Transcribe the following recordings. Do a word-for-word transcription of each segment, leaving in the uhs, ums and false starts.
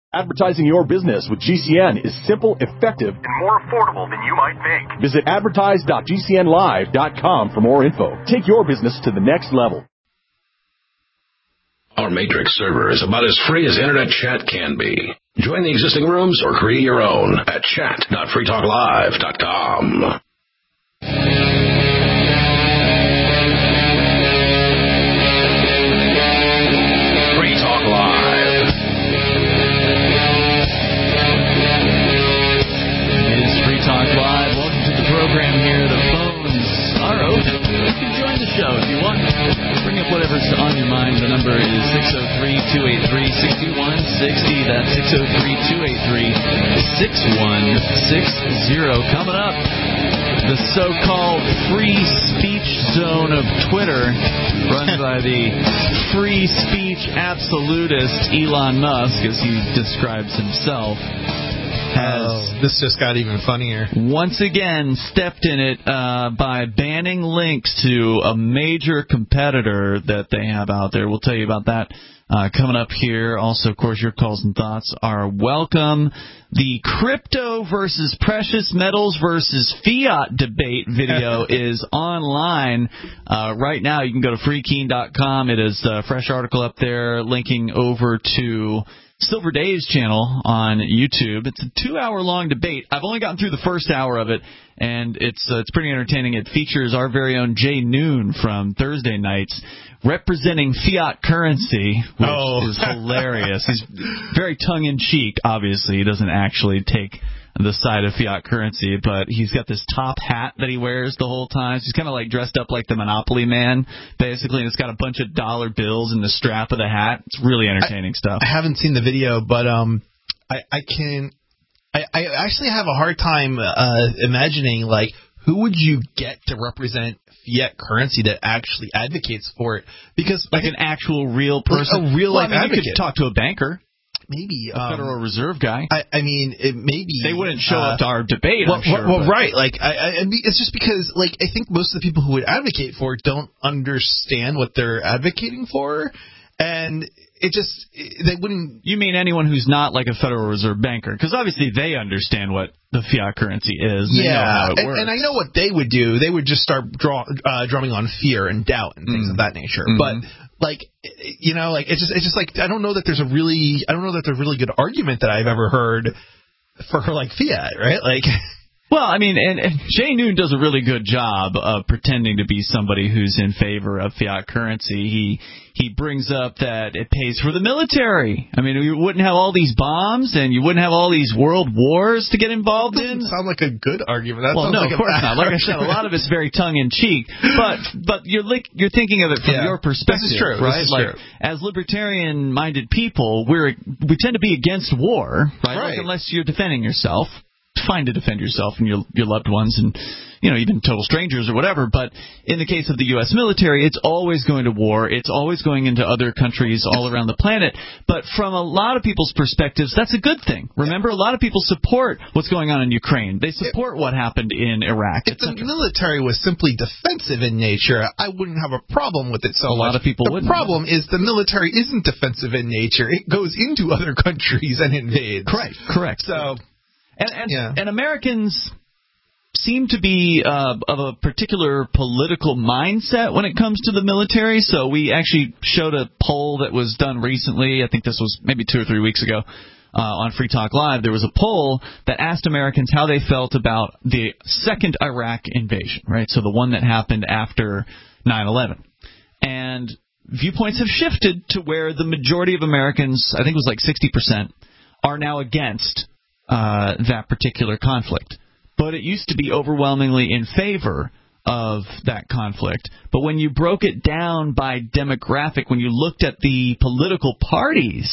Advertising your business with G C N is simple, effective, and more affordable than you might think. Visit advertise dot g c n live dot com for more info. Take your business to the next level. Our Matrix server is about as free as internet chat can be. Join the existing rooms or create your own at chat dot free talk live dot com. Free Talk Live. It is Free Talk Live. Welcome to the program here. The phones are open. You can join the show if you want. Bring up whatever's on your mind. The number is six oh three, two eight three, six one six oh. That's six oh three, two eight three, six one six oh. Coming up, the so-called free speech zone of Twitter, run by the free speech absolutist Elon Musk, as he describes himself, has oh, this just got even funnier. Once again stepped in it uh, by banning links to a major competitor that they have out there. We'll tell you about that uh, coming up here. Also, of course, your calls and thoughts are welcome. The crypto versus precious metals versus fiat debate video is online uh, right now. You can go to free keen dot com. It is a fresh article up there linking over to Silver Days channel on YouTube. It's a two-hour-long debate. I've only gotten through the first hour of it, and it's uh, it's pretty entertaining. It features our very own Jay Noon from Thursday nights representing fiat currency, which oh. is hilarious. He's very tongue-in-cheek, obviously. He doesn't actually take the side of fiat currency, but he's got this top hat that he wears the whole time. So he's kind of like dressed up like the Monopoly man, basically, and it's got a bunch of dollar bills in the strap of the hat. It's really entertaining I, stuff. I haven't seen the video, but um, I, I can. I, I actually have a hard time uh, imagining, like, who would you get to represent fiat currency that actually advocates for it? Because like an actual real person, like a real well, life I mean, advocate. You could talk to a banker. Maybe a um, Federal Reserve guy. I, I mean, it maybe they wouldn't show uh, up to our debate. Well, I'm sure, well, but. right. Like, I, I, it's just because, like, I think most of the people who would advocate for it don't understand what they're advocating for, and it just they wouldn't. You mean anyone who's not like a Federal Reserve banker? Because obviously they understand what the fiat currency is. Yeah, they know how it and, works. and I know what they would do. They would just start draw, uh, drumming on fear and doubt and things mm. of that nature. Mm-hmm. But like, you know, like it's just it's just like I don't know that there's a really I don't know that there's a really good argument that I've ever heard for like fiat, right? Like. Well, I mean, and, and Jay Noon does a really good job of pretending to be somebody who's in favor of fiat currency. He he brings up that it pays for the military. I mean, you wouldn't have all these bombs, and you wouldn't have all these world wars to get involved that doesn't in. Sound like a good argument. That well, no, like of course not. Like I said, a lot of it's very tongue in cheek, but but you're like you're thinking of it from yeah, your perspective, this is true, right? This is like true. As libertarian-minded people, we're we tend to be against war, right? right. Like, unless you're defending yourself. Fine to defend yourself and your your loved ones and, you know, even total strangers or whatever. But in the case of the U S military, it's always going to war. It's always going into other countries all around the planet. But from a lot of people's perspectives, that's a good thing. Remember, a lot of people support what's going on in Ukraine. They support what happened in Iraq. If the military was simply defensive in nature, I wouldn't have a problem with it so much. A lot of people the wouldn't. The problem is the military isn't defensive in nature. It goes into other countries and invades. Correct. Correct. So... And and, yeah. and Americans seem to be uh, of a particular political mindset when it comes to the military. So we actually showed a poll that was done recently. I think this was maybe two or three weeks ago uh, on Free Talk Live. There was a poll that asked Americans how they felt about the second Iraq invasion, right? So the one that happened after nine eleven. And viewpoints have shifted to where the majority of Americans, I think it was like sixty percent, are now against Uh, that particular conflict. But it used to be overwhelmingly in favor of that conflict. But when you broke it down by demographic, when you looked at the political parties,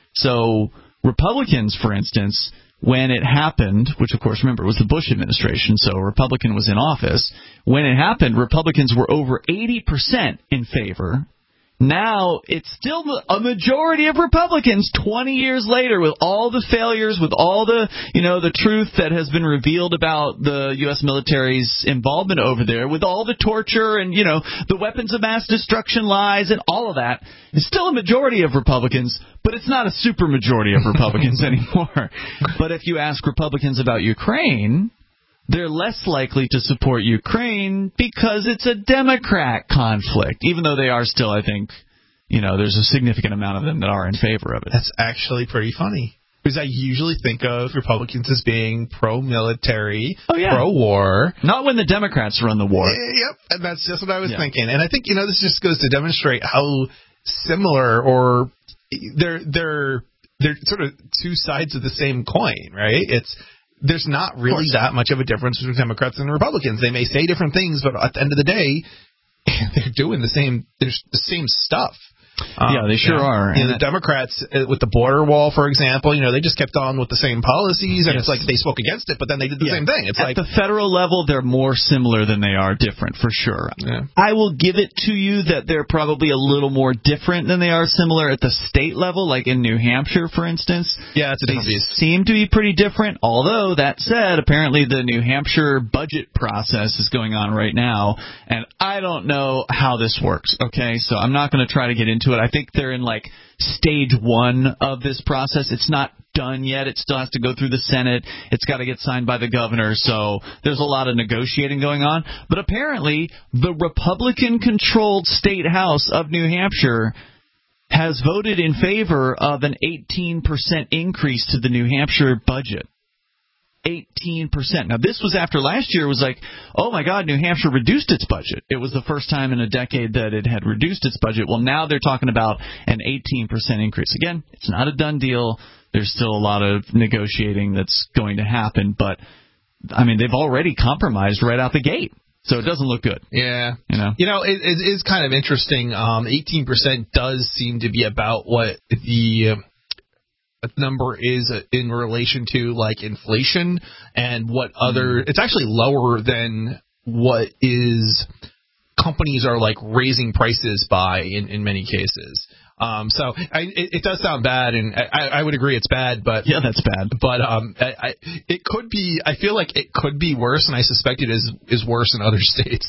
so Republicans, for instance, when it happened, which of course, remember, it was the Bush administration, so a Republican was in office, when it happened, Republicans were over eighty percent in favor, Now, it's still a majority of Republicans twenty years later, with all the failures, with all the, you know, the truth that has been revealed about the U S military's involvement over there, with all the torture and, you know, the weapons of mass destruction lies and all of that. It's still a majority of Republicans, but it's not a super majority of Republicans anymore. But if you ask Republicans about Ukraine, they're less likely to support Ukraine because it's a Democrat conflict, even though they are still, I think, you know, there's a significant amount of them that are in favor of it. That's actually pretty funny. Because I usually think of Republicans as being pro-military, oh, yeah. pro-war. Not when the Democrats run the war. Yep, and that's just what I was yeah. thinking. And I think, you know, this just goes to demonstrate how similar or they're, they're, they're sort of two sides of the same coin, right? It's There's not really that much of a difference between Democrats and Republicans. They may say different things, but at the end of the day, they're doing the same. There's the same stuff. Um, yeah, they sure you know, are. And the Democrats, uh, with the border wall, for example, you know, they just kept on with the same policies, and yes. it's like they spoke against it, but then they did the yeah. same thing. It's At like the federal level, they're more similar than they are different, for sure. Yeah. I will give it to you that they're probably a little more different than they are similar at the state level, like in New Hampshire, for instance. Yeah, it's a they different piece. seem to be pretty different, although, that said, apparently the New Hampshire budget process is going on right now, and I don't know how this works, okay? So I'm not going to try to get into it. I think they're in like stage one of this process. It's not done yet. It still has to go through the Senate. It's got to get signed by the governor. So there's a lot of negotiating going on. But apparently, the Republican-controlled state house of New Hampshire has voted in favor of an eighteen percent increase to the New Hampshire budget. eighteen percent. Now, this was after last year was like, oh, my God, New Hampshire reduced its budget. It was the first time in a decade that it had reduced its budget. Well, now they're talking about an eighteen percent increase. Again, it's not a done deal. There's still a lot of negotiating that's going to happen. But, I mean, they've already compromised right out the gate. So it doesn't look good. Yeah. You know, you know it, it is kind of interesting. Um, eighteen percent does seem to be about what the Uh, number is in relation to like inflation and what other it's actually lower than what is companies are like raising prices by in, in many cases. Um, so I, it, it does sound bad, and I, I would agree it's bad, but yeah, that's bad. But um, I, I, it could be. I feel like it could be worse, and I suspect it is is worse in other states.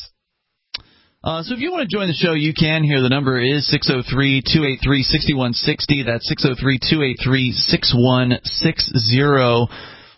Uh, so if you want to join the show, you can. Here, the number is six oh three, two eight three, six one six oh. That's six oh three, two eight three, six one six oh.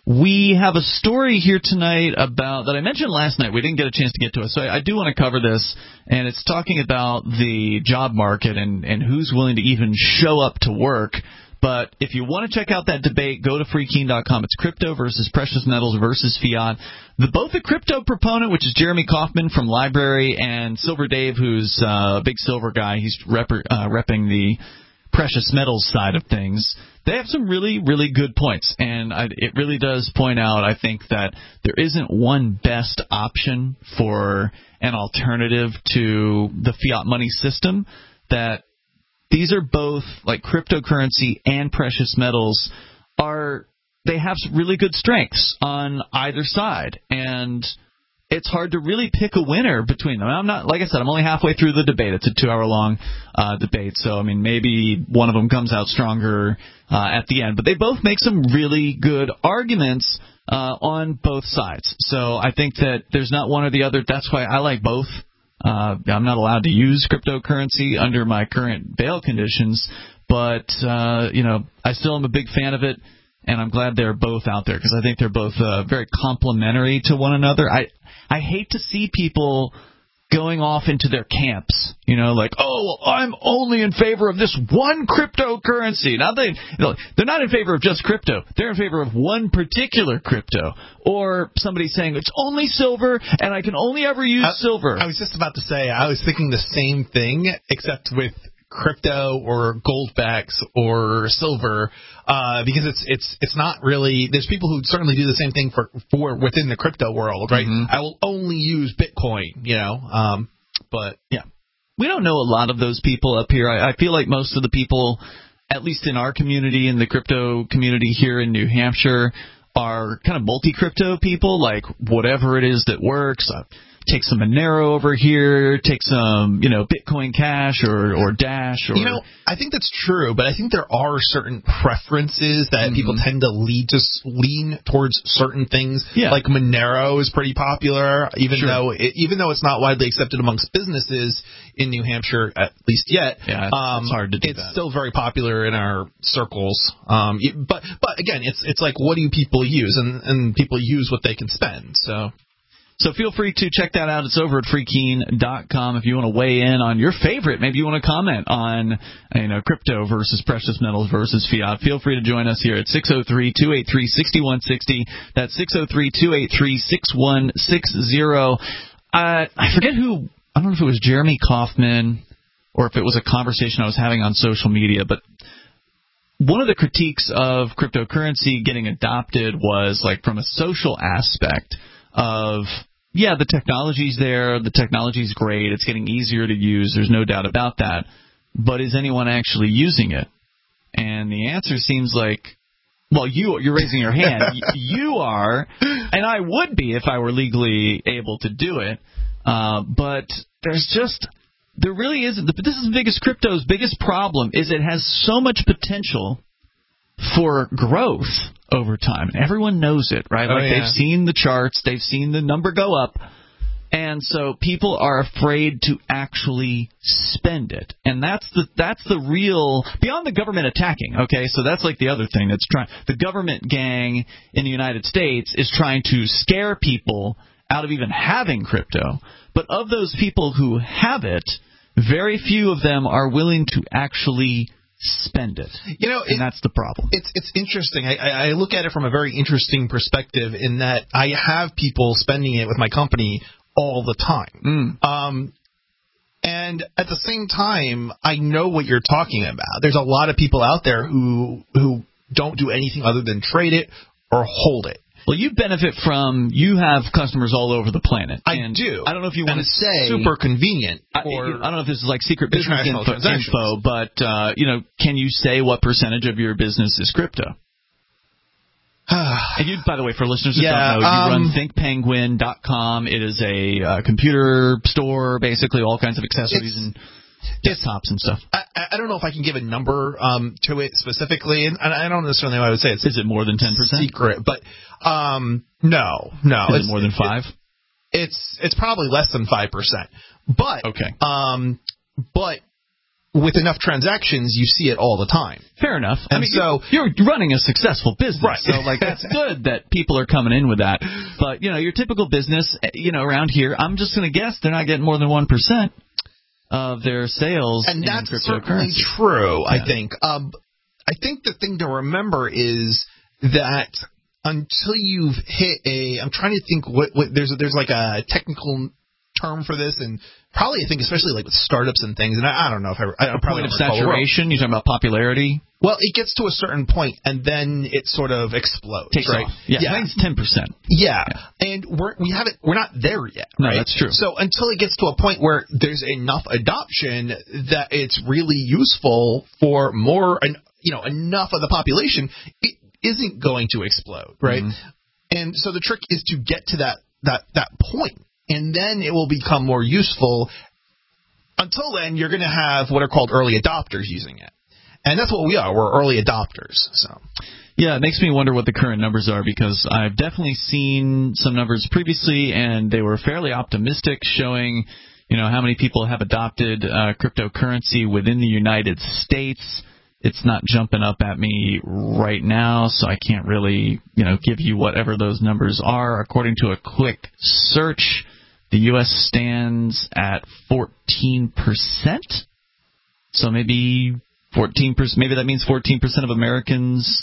We have a story here tonight about that I mentioned last night. We didn't get a chance to get to it, so I, I do want to cover this. And it's talking about the job market and, and who's willing to even show up to work. But if you want to check out that debate, go to free keen dot com. It's crypto versus precious metals versus fiat. The, both the crypto proponent, which is Jeremy Kaufman from Library, and Silver Dave, who's uh, a big silver guy. He's rep- uh, repping the precious metals side of things. They have some really, really good points. And I, it really does point out, I think, that there isn't one best option for an alternative to the fiat money system, that these are both, like cryptocurrency and precious metals, are they have really good strengths on either side, and it's hard to really pick a winner between them. I'm not, like I said, I'm only halfway through the debate. It's a two-hour-long uh, debate, so I mean maybe one of them comes out stronger uh, at the end. But they both make some really good arguments uh, on both sides. So I think that there's not one or the other. That's why I like both. Uh, I'm not allowed to use cryptocurrency under my current bail conditions, but, uh, you know, I still am a big fan of it, and I'm glad they're both out there because I think they're both uh, very complementary to one another. I, I hate to see people going off into their camps, you know, like, oh, well, I'm only in favor of this one cryptocurrency. Now, they, you know, they're not in favor of just crypto. They're in favor of one particular crypto. Or somebody saying, it's only silver, and I can only ever use I, silver. I was just about to say, I was thinking the same thing, except with crypto or gold backs or silver, uh, because it's it's it's not really. There's people who certainly do the same thing for for within the crypto world, right? Mm-hmm. I will only use Bitcoin, you know. Um, but yeah, we don't know a lot of those people up here. I, I feel like most of the people, at least in our community, in the crypto community here in New Hampshire, are kind of multi-crypto people, like whatever it is that works. Uh, take some Monero over here, take some, you know, Bitcoin Cash or, or Dash. Or, you know, I think that's true, but I think there are certain preferences that mm-hmm. people tend to lead to lean towards certain things. Yeah. Like Monero is pretty popular, even sure. though it, even though it's not widely accepted amongst businesses in New Hampshire, at least yet. Yeah, um, it's hard to do It's that. still very popular in our circles. Um, it, but but again, it's it's like, what do people use, and and people use what they can spend. So. So feel free to check that out. It's over at free keene dot com if you want to weigh in on your favorite. Maybe you want to comment on, you know, crypto versus precious metals versus fiat. Feel free to join us here at six oh three, two eight three, six one six oh. That's six oh three, two eight three, six one six oh. Uh, I forget who, I don't know if it was Jeremy Kauffman or if it was a conversation I was having on social media, but one of the critiques of cryptocurrency getting adopted was, like, from a social aspect of, yeah, the technology's there, the technology's great, it's getting easier to use, there's no doubt about that, but is anyone actually using it? And the answer seems like, well, you, you're raising your hand. You are, and I would be if I were legally able to do it, uh, but there's just, there really isn't. This is the biggest crypto's biggest problem is it has so much potential for growth over time. And everyone knows it, right? Oh, like yeah. they've seen the charts, they've seen the number go up, and so people are afraid to actually spend it. And that's the that's the real, beyond the government attacking, okay? So that's like the other thing that's trying, the government gang in the United States is trying to scare people out of even having crypto. But of those people who have it, very few of them are willing to actually spend it. You know, and it, that's the problem. It's it's interesting. I, I look at it from a very interesting perspective in that I have people spending it with my company all the time. Mm. Um, and at the same time, I know what you're talking about. There's a lot of people out there who who don't do anything other than trade it or hold it. Well, you benefit from, you have customers all over the planet. I and do. I don't know if you want to say super convenient. I, For I don't know if this is like secret business info, info but uh, you know, can you say what percentage of your business is crypto? And you, by the way, for listeners that yeah, don't know, you um, run think penguin dot com. It is a uh, computer store, basically all kinds of accessories and desktops and stuff. I, I don't know if I can give a number um, to it specifically, and I don't necessarily know what I would say. It's is it more than ten percent? Secret, but um, no, no. Is it's, it more than five? It, it's it's probably less than five percent. But okay. Um, but with enough transactions, you see it all the time. Fair enough. And I mean, so you're, you're running a successful business, right. So like that's good that people are coming in with that. But you know, your typical business, you know, around here, I'm just going to guess they're not getting more than one percent of their sales, and in that's cryptocurrency. certainly true. Yeah. I think. Um, I think the thing to remember is that until you've hit a, I'm trying to think what, what there's a, there's like a technical term for this, and probably I think especially like with startups and things, and I, I don't know if I, I a probably point of don't saturation. You're talking about popularity. Well, it gets to a certain point, and then it sort of explodes. Takes right? off. Yeah, yeah. I think it's ten percent. Yeah. Yeah. And we're we haven't we're not there yet. No, right? that's true. So until it gets to a point where there's enough adoption that it's really useful for more, and you know, enough of the population, it isn't going to explode, right? Mm-hmm. And so the trick is to get to that that that point, and then it will become more useful. Until then, you're going to have what are called early adopters using it. And that's what we are. We're early adopters. So, yeah, it makes me wonder what the current numbers are, because I've definitely seen some numbers previously, and they were fairly optimistic, showing, you know, how many people have adopted uh, cryptocurrency within the United States. It's not jumping up at me right now, so I can't really, you know, give you whatever those numbers are. According to a quick search, the U S stands at fourteen percent. So maybe fourteen percent, maybe that means fourteen percent of Americans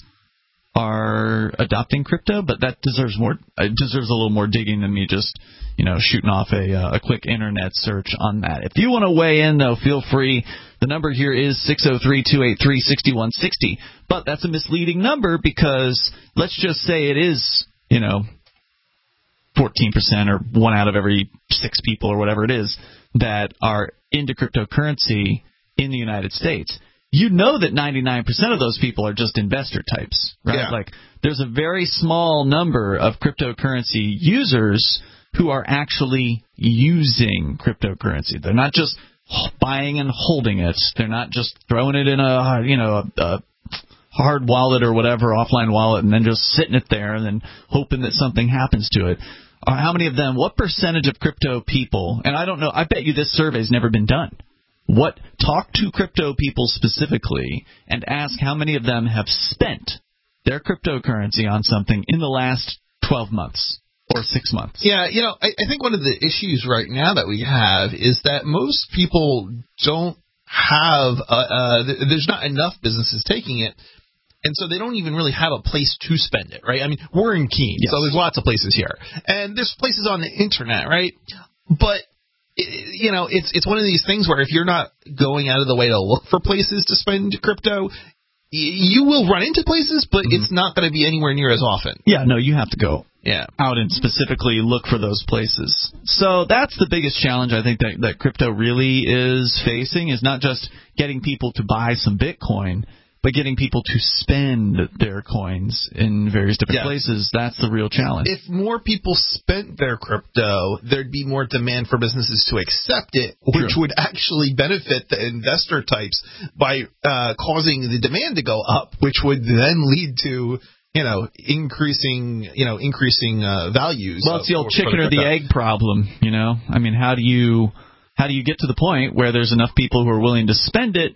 are adopting crypto, but that deserves more. It deserves a little more digging than me just, you know, shooting off a uh, a quick internet search on that. If you want to weigh in, though, feel free. The number here is six oh three, two eight three, six one six oh, but that's a misleading number, because let's just say it is, you know, fourteen percent or one out of every six people or whatever it is that are into cryptocurrency in the United States. You know that ninety-nine percent of those people are just investor types, right? Yeah. Like, there's a very small number of cryptocurrency users who are actually using cryptocurrency. They're not just buying and holding it. They're not just throwing it in a, you know, a, a hard wallet or whatever, offline wallet, and then just sitting it there and then hoping that something happens to it. Uh, how many of them, what percentage of crypto people, and I don't know, I bet you this survey's never been done. What, talk to crypto people specifically and ask how many of them have spent their cryptocurrency on something in the last twelve months or six months. Yeah, you know, I, I think one of the issues right now that we have is that most people don't have, uh, uh, there's not enough businesses taking it. And so they don't even really have a place to spend it, right? I mean, we're in Keene, yes. So there's lots of places here. And there's places on the internet, right? But, it, you know, it's it's one of these things where if you're not going out of the way to look for places to spend crypto, you will run into places, but mm-hmm. it's not going to be anywhere near as often. Yeah, no, you have to go yeah. out and specifically look for those places. So that's the biggest challenge I think that, that crypto really is facing, is not just getting people to buy some Bitcoin, but getting people to spend their coins in various different yeah. places. That's the real challenge. If more people spent their crypto, there'd be more demand for businesses to accept it, which True. would actually benefit the investor types by uh, causing the demand to go up, which would then lead to, you know, increasing, you know, increasing uh, values. Well, it's the old chicken or the egg problem, you know. I mean, how do you how do you get to the point where there's enough people who are willing to spend it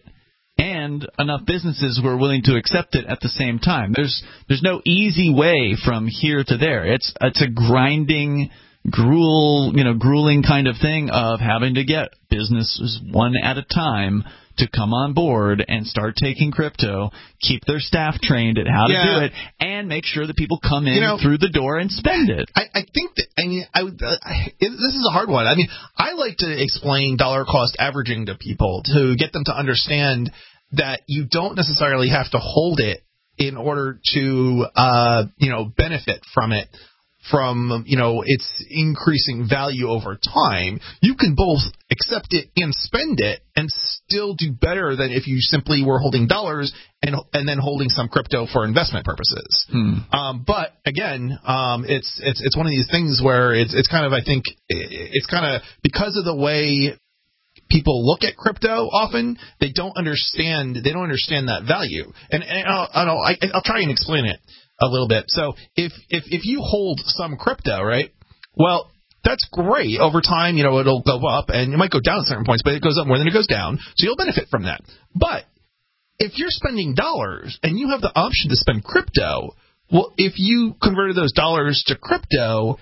and enough businesses who are willing to accept it at the same time? There's there's no easy way from here to there. It's it's a grinding, gruel, you know, grueling kind of thing of having to get businesses one at a time to come on board and start taking crypto, keep their staff trained at how to yeah. do it, and make sure that people come in you know, through the door and spend it. I, I think that, I mean, I, would, uh, I, it, this is a hard one. I mean, I like to explain dollar cost averaging to people to get them to understand that you don't necessarily have to hold it in order to, uh, you know, benefit from it. From, you know, its increasing value over time. You can both accept it and spend it and still do better than if you simply were holding dollars and and then holding some crypto for investment purposes. Hmm. Um, but again, um, it's it's it's one of these things where it's it's kind of I think it's kind of because of the way people look at crypto often, they don't understand they don't understand that value. And, and I'll, I'll I'll try and explain it a little bit. So if, if if you hold some crypto, right, well, that's great. Over time, you know, it'll go up, and it might go down at certain points, but it goes up more than it goes down, so you'll benefit from that. But if you're spending dollars and you have the option to spend crypto, well, if you converted those dollars to crypto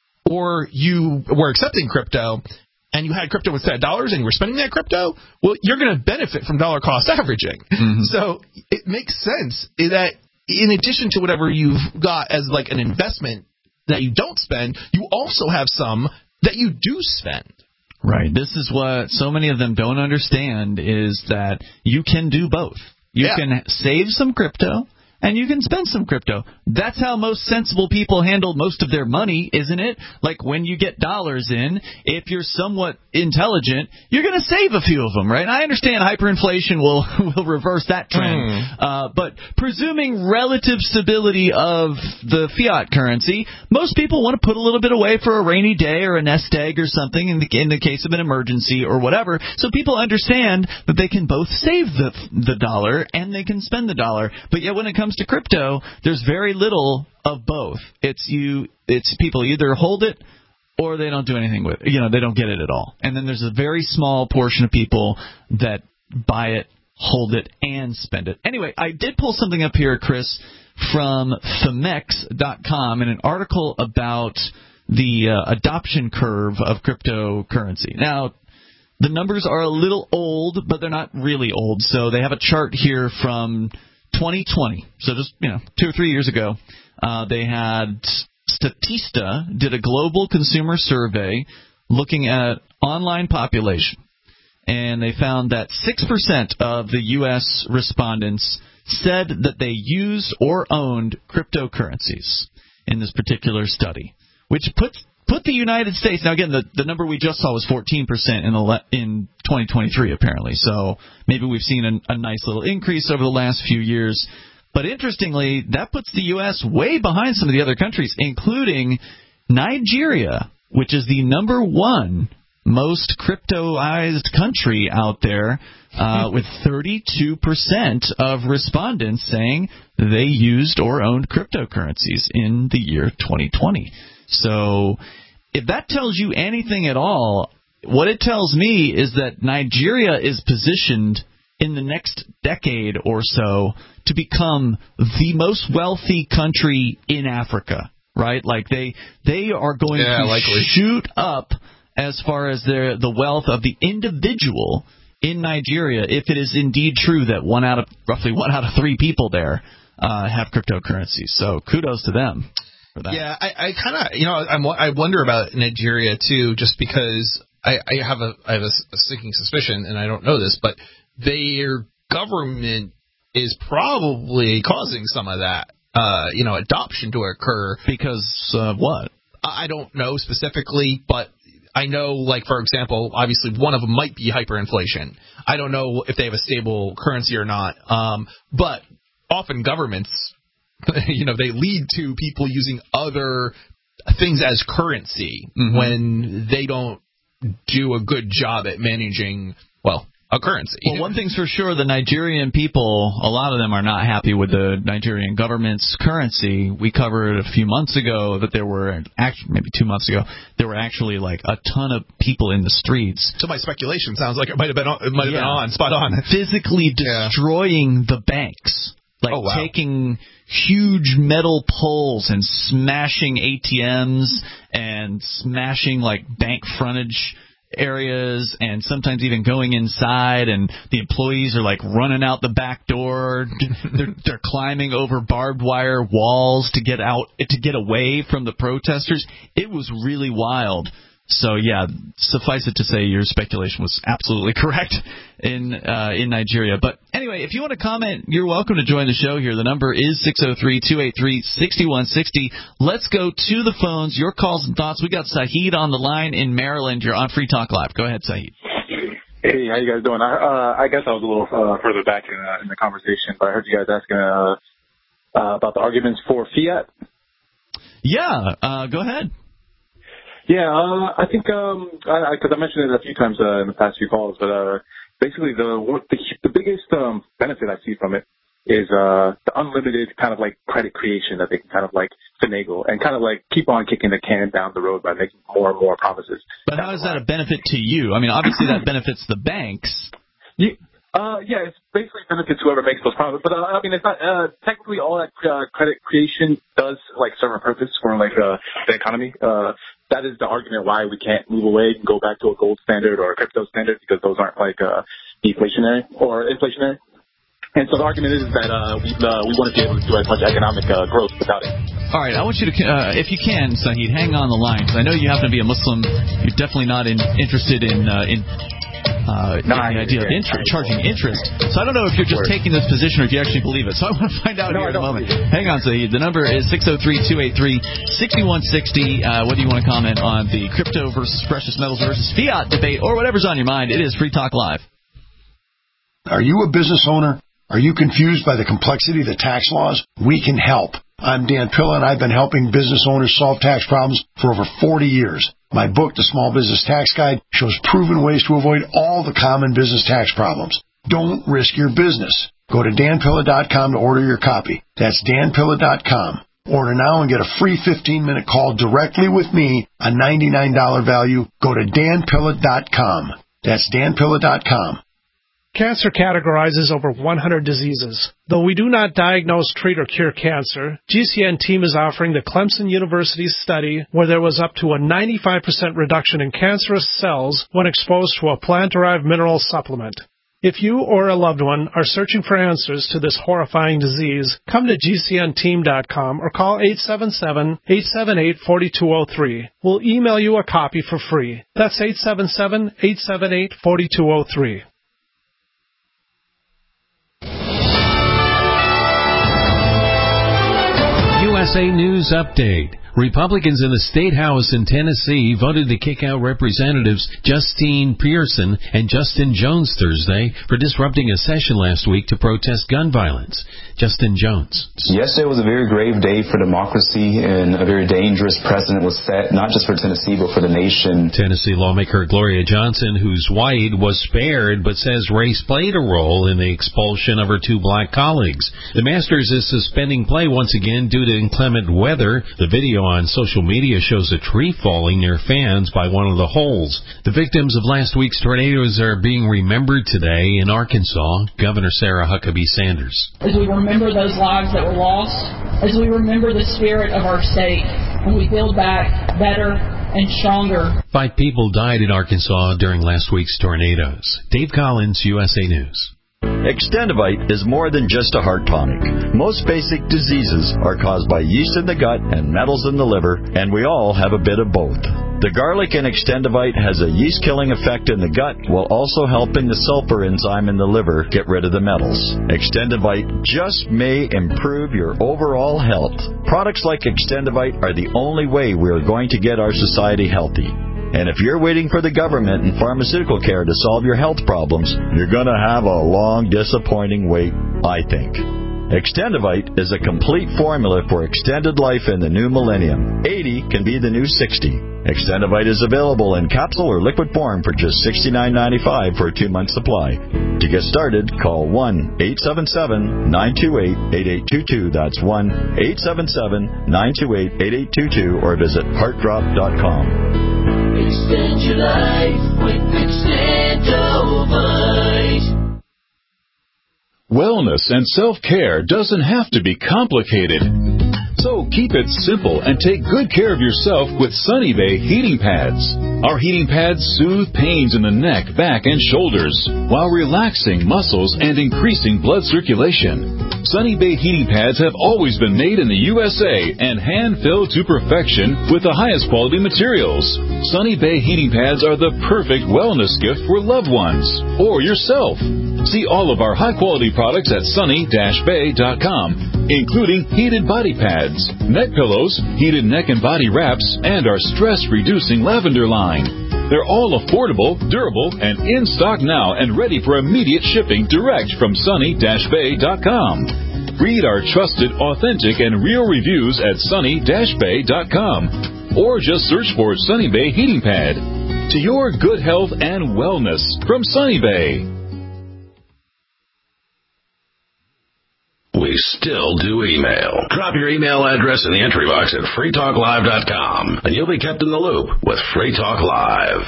or you were accepting crypto and you had crypto instead of dollars and you were spending that crypto, well, you're going to benefit from dollar cost averaging. Mm-hmm. So it makes sense that in addition to whatever you've got as like an investment that you don't spend, you also have some that you do spend. Right. This is what so many of them don't understand, is that you can do both. You yeah. can save some crypto and you can spend some crypto. That's how most sensible people handle most of their money, isn't it? Like when you get dollars in, if you're somewhat intelligent, you're going to save a few of them, right? And I understand hyperinflation will will reverse that trend. Mm. Uh, but presuming relative stability of the fiat currency, most people want to put a little bit away for a rainy day or a nest egg or something in the, in the case of an emergency or whatever. So people understand that they can both save the the dollar and they can spend the dollar. But yet when it comes to crypto, there's very little of both. It's you. It's people either hold it or they don't do anything with it. You know, they don't get it at all. And then there's a very small portion of people that buy it, hold it, and spend it. Anyway, I did pull something up here, Chris, from Femex dot com in an article about the uh, adoption curve of cryptocurrency. Now, the numbers are a little old, but they're not really old. So they have a chart here from twenty twenty, so just, you know, two or three years ago. Uh, they had Statista did a global consumer survey looking at online population, and they found that six percent of the U S respondents said that they used or owned cryptocurrencies in this particular study, which puts put the United States. Now, again, the, the number we just saw was fourteen percent in the in twenty twenty-three, apparently. So maybe we've seen a, a nice little increase over the last few years. But interestingly, that puts the U S way behind some of the other countries, including Nigeria, which is the number one most cryptoized country out there, uh, with thirty-two percent of respondents saying they used or owned cryptocurrencies in the year twenty twenty. So if that tells you anything at all, what it tells me is that Nigeria is positioned in the next decade or so to become the most wealthy country in Africa, right? Like they they are going yeah, to likely. shoot up as far as their, the wealth of the individual in Nigeria, if it is indeed true that one out of roughly one out of three people there uh, have cryptocurrencies. So kudos to them for that. Yeah, I, I kind of, you know, I'm, I wonder about Nigeria too, just because I, I have a I have a, a sneaking suspicion, and I don't know this, but their government is probably causing some of that, uh, you know, adoption to occur. Because of what? I don't know specifically, but I know, like, for example, obviously one of them might be hyperinflation. I don't know if they have a stable currency or not. Um, but often governments, you know, they lead to people using other things as currency mm-hmm. when they don't do a good job at managing, well, a currency. Well, one thing's for sure, the Nigerian people, a lot of them are not happy with the Nigerian government's currency. We covered a few months ago that there were, actually maybe two months ago, there were actually like a ton of people in the streets. So my speculation sounds like it might have been on, it might have yeah. been on, spot on. Physically destroying yeah. the banks. Like oh, wow. taking huge metal poles and smashing A T Ms and smashing like bank frontage areas, and sometimes even going inside, and the employees are like running out the back door. they're, they're climbing over barbed wire walls to get out, to get away from the protesters. It was really wild. So yeah, suffice it to say, your speculation was absolutely correct in uh, in Nigeria. But anyway, if you want to comment, you're welcome to join the show here. The number is six oh three, two eight three, six one six oh. Let's go to the phones. Your calls and thoughts. We got Saheed on the line in Maryland. You're on Free Talk Live. Go ahead, Saheed. Hey, how you guys doing? I, uh, I guess I was a little uh, further back in, uh, in the conversation, but I heard you guys asking uh, uh, about the arguments for fiat. Yeah, uh, go ahead. Yeah, uh, I think um, I, I, 'cause I mentioned it a few times uh, in the past few calls, but uh, basically the the, the biggest um, benefit I see from it is uh, the unlimited kind of like credit creation that they can kind of like finagle and kind of like keep on kicking the can down the road by making more and more promises. But how is that a benefit to you? I mean, obviously that benefits the banks. You, uh, yeah, it's basically benefits whoever makes those promises. But uh, I mean, it's not uh, technically all that uh, credit creation does like serve a purpose for like uh, the economy. Uh, That is the argument why we can't move away and go back to a gold standard or a crypto standard, because those aren't like uh, deflationary or inflationary. And so the argument is that uh, we uh, we want to be able to do as much economic uh, growth without it. All right, I want you to, uh, if you can, Saheed, hang on the line, because I know you happen to be a Muslim. You're definitely not in, interested in uh, in. Uh, no, the idea of interest, charging interest. So I don't know if you're just taking this position or if you actually believe it. So I want to find out no, here in a moment. Hang on, Saheed. The number is six oh three, two eight three, six one six oh. Uh, whether you want to comment on the crypto versus precious metals versus fiat debate or whatever's on your mind, it is Free Talk Live. Are you a business owner? Are you confused by the complexity of the tax laws? We can help. I'm Dan Pilla, and I've been helping business owners solve tax problems for over forty years. My book, The Small Business Tax Guide, shows proven ways to avoid all the common business tax problems. Don't risk your business. Go to dan pilla dot com to order your copy. That's dan pilla dot com. Order now and get a free fifteen-minute call directly with me, a ninety-nine dollars value. Go to dan pilla dot com. That's dan pilla dot com. Cancer categorizes over one hundred diseases. Though we do not diagnose, treat, or cure cancer, G C N team is offering the Clemson University study where there was up to a ninety-five percent reduction in cancerous cells when exposed to a plant-derived mineral supplement. If you or a loved one are searching for answers to this horrifying disease, come to G C N team dot com or call eight seven seven, eight seven eight, four two zero three. We'll email you a copy for free. That's eight seven seven, eight seven eight, four two zero three. U S A News Update. Republicans in the State House in Tennessee voted to kick out Representatives Justine Pearson and Justin Jones Thursday for disrupting a session last week to protest gun violence. Justin Jones. Yesterday was a very grave day for democracy, and a very dangerous precedent was set, not just for Tennessee, but for the nation. Tennessee lawmaker Gloria Johnson, who's white, was spared, but says race played a role in the expulsion of her two black colleagues. The Masters is suspending play once again due to inclement weather. The video on social media shows a tree falling near fans by one of the holes. The victims of last week's tornadoes are being remembered today in Arkansas. Governor Sarah Huckabee Sanders. As we remember those lives that were lost, as we remember the spirit of our state, and we build back better and stronger. Five people died in Arkansas during last week's tornadoes. Dave Collins, U S A News. Extendivite is more than just a heart tonic. Most basic diseases are caused by yeast in the gut and metals in the liver, and we all have a bit of both. The garlic in Extendivite has a yeast-killing effect in the gut while also helping the sulfur enzyme in the liver get rid of the metals. Extendivite just may improve your overall health. Products like Extendivite are the only way we are going to get our society healthy. And if you're waiting for the government and pharmaceutical care to solve your health problems, you're going to have a long, disappointing wait, I think. Extendivite is a complete formula for extended life in the new millennium. eighty can be the new sixty. Extendivite is available in capsule or liquid form for just sixty-nine ninety-five for a two-month supply. To get started, call one eight seven seven, nine two eight, eight eight two two. That's one eight seven seven, nine two eight, eight eight two two or visit heart drop dot com. Extend your life with Extendivite. Wellness and self-care doesn't have to be complicated. So keep it simple and take good care of yourself with Sunny Bay heating pads. Our heating pads soothe pains in the neck, back, and shoulders while relaxing muscles and increasing blood circulation. Sunny Bay heating pads have always been made in the U S A and hand-filled to perfection with the highest quality materials. Sunny Bay heating pads are the perfect wellness gift for loved ones or yourself. See all of our high-quality products at sunny dash bay dot com, including heated body pads, neck pillows, heated neck and body wraps, and our stress-reducing lavender line. They're all affordable, durable, and in stock now and ready for immediate shipping direct from sunny dash bay dot com. Read our trusted, authentic, and real reviews at sunny dash bay dot com or just search for Sunny Bay Heating Pad. To your good health and wellness from Sunny Bay. We still do email. Drop your email address in the entry box at free talk live dot com, and you'll be kept in the loop with Free Talk Live.